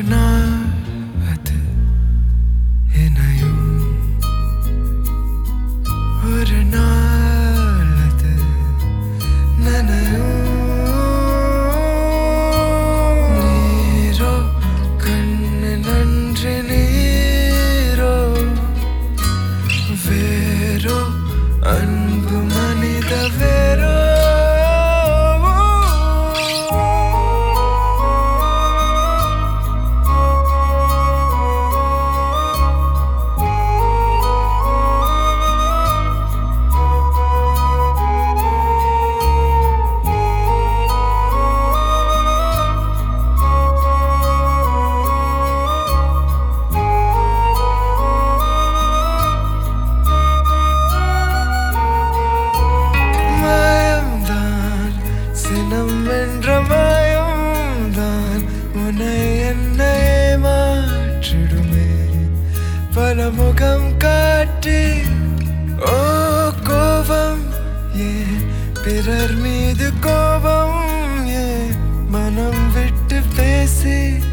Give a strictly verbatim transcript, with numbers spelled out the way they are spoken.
நாள் அது இணையும் ஒரு நாள் அது நனையும் நீரோ கண்ணு நன்றி நீரோ வேரோ அன்பு மனித வேரோ பலமுகம் காட்டி ஓ கோபம் ஏன் பிறர் மீது கோபம் ஏன் மனம் விட்டு பேசி